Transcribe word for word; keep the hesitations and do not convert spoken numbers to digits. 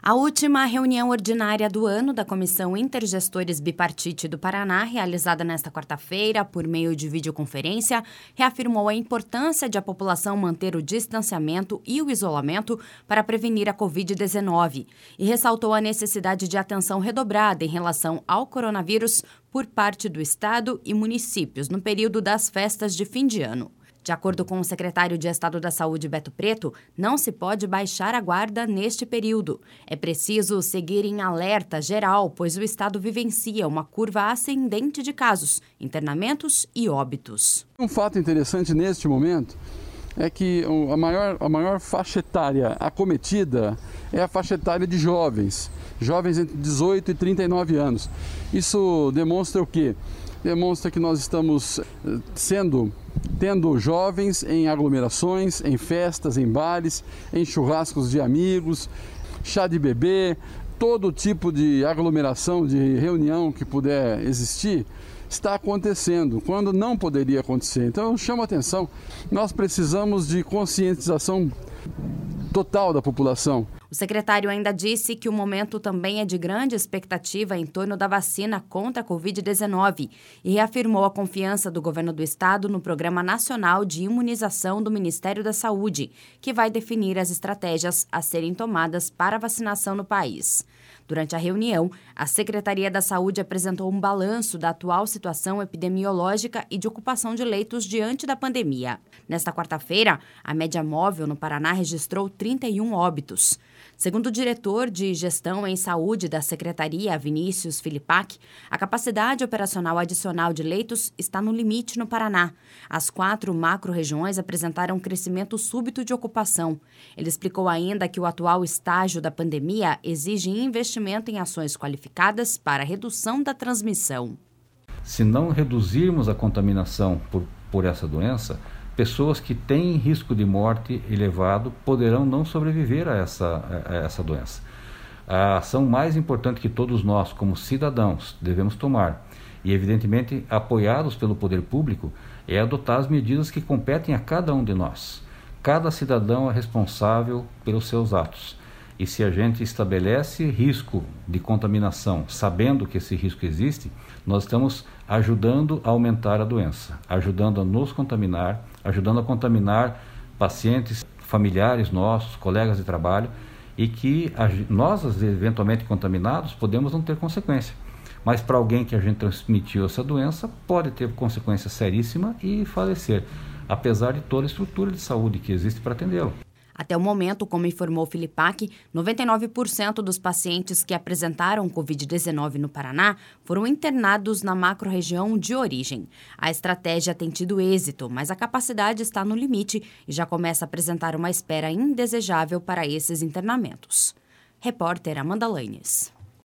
A última reunião ordinária do ano da Comissão Intergestores Bipartite do Paraná, realizada nesta quarta-feira por meio de videoconferência, reafirmou a importância de a população manter o distanciamento e o isolamento para prevenir a covid dezenove e ressaltou a necessidade de atenção redobrada em relação ao coronavírus por parte do Estado e municípios no período das festas de fim de ano. De acordo com o secretário de Estado da Saúde, Beto Preto, não se pode baixar a guarda neste período. É preciso seguir em alerta geral, pois o Estado vivencia uma curva ascendente de casos, internamentos e óbitos. Um fato interessante neste momento é que a maior, a maior faixa etária acometida é a faixa etária de jovens, jovens entre dezoito e trinta e nove anos. Isso demonstra o quê? Demonstra que nós estamos sendo, tendo jovens em aglomerações, em festas, em bares, em churrascos de amigos, chá de bebê, todo tipo de aglomeração, de reunião que puder existir, está acontecendo, quando não poderia acontecer. Então eu chamo a atenção, nós precisamos de conscientização total da população. O secretário ainda disse que o momento também é de grande expectativa em torno da vacina contra a covid dezenove e reafirmou a confiança do governo do estado no Programa Nacional de Imunização do Ministério da Saúde, que vai definir as estratégias a serem tomadas para a vacinação no país. Durante a reunião, a Secretaria da Saúde apresentou um balanço da atual situação epidemiológica e de ocupação de leitos diante da pandemia. Nesta quarta-feira, a média móvel no Paraná registrou trinta e um óbitos. Segundo o diretor de Gestão em Saúde da Secretaria, Vinícius Filipac, a capacidade operacional adicional de leitos está no limite no Paraná. As quatro macro-regiões apresentaram um crescimento súbito de ocupação. Ele explicou ainda que o atual estágio da pandemia exige investimento em ações qualificadas para a redução da transmissão. Se não reduzirmos a contaminação por, por essa doença, pessoas que têm risco de morte elevado poderão não sobreviver a essa, a essa doença. A ação mais importante que todos nós, como cidadãos, devemos tomar, e evidentemente apoiados pelo poder público, é adotar as medidas que competem a cada um de nós. Cada cidadão é responsável pelos seus atos. E se a gente estabelece risco de contaminação, sabendo que esse risco existe, nós estamos ajudando a aumentar a doença, ajudando a nos contaminar, ajudando a contaminar pacientes, familiares nossos, colegas de trabalho, e que a, nós, eventualmente contaminados, podemos não ter consequência. Mas para alguém que a gente transmitiu essa doença, pode ter consequência seríssima e falecer, apesar de toda a estrutura de saúde que existe para atendê-lo. Até o momento, como informou Filipac, noventa e nove por cento dos pacientes que apresentaram covid dezenove no Paraná foram internados na macro-região de origem. A estratégia tem tido êxito, mas a capacidade está no limite e já começa a apresentar uma espera indesejável para esses internamentos. Repórter Amanda Lanes.